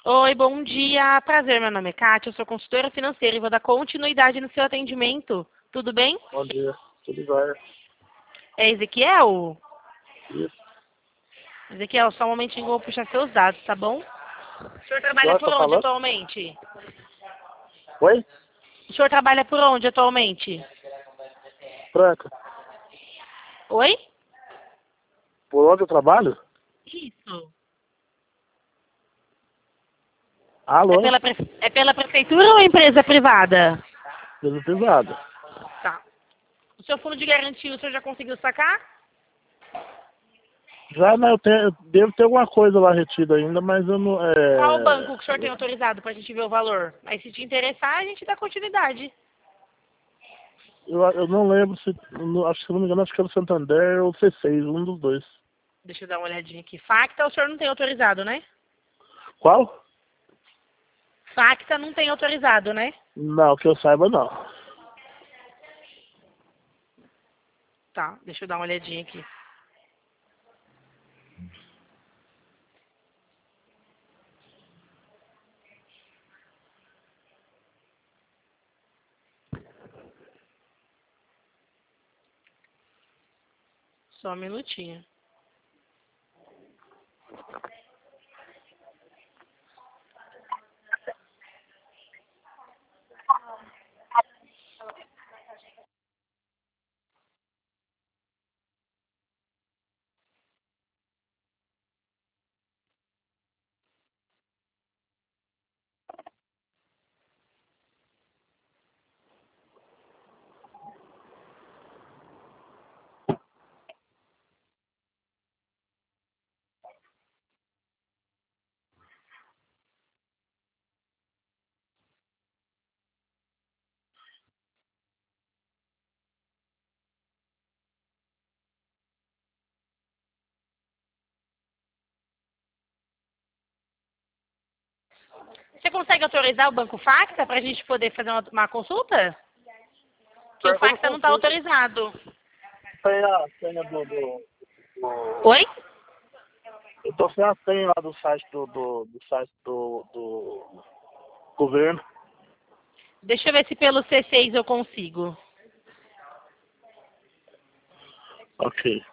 Oi, bom dia. Prazer, meu nome é Kátia, eu sou consultora financeira e vou dar continuidade no seu atendimento. Tudo bem? Bom dia, tudo bem? É Ezequiel? Isso. Ezequiel, só um momentinho que eu vou puxar seus dados, tá bom? O senhor trabalha Agora por tá onde falando? atualmente? Oi? O senhor trabalha por onde atualmente? Franca. Oi? Por onde eu trabalho? Isso. Alô? É pela prefeitura ou empresa privada? Peso pesado. Tá. O seu fundo de garantia, o senhor já conseguiu sacar? Já, mas eu devo ter alguma coisa lá retida ainda, mas eu não. Qual o banco que o senhor tem autorizado pra gente ver o valor? Mas se te interessar, a gente dá continuidade. Eu não lembro se. Acho que se não me engano, acho que era o Santander ou o C6, um dos dois. Deixa eu dar uma olhadinha aqui. Facta, o senhor não tem autorizado, né? Qual? Facta não tem autorizado, né? Não, que eu saiba não. Tá, deixa eu dar uma olhadinha aqui. Só um minutinho. Você consegue autorizar o Banco Facta pra gente poder fazer uma consulta? Que o Pergunta Facta não tá consulta. autorizado. Tem a senha Oi? Eu tô sem a senha lá do site do governo. Deixa eu ver se pelo C6 eu consigo. Ok.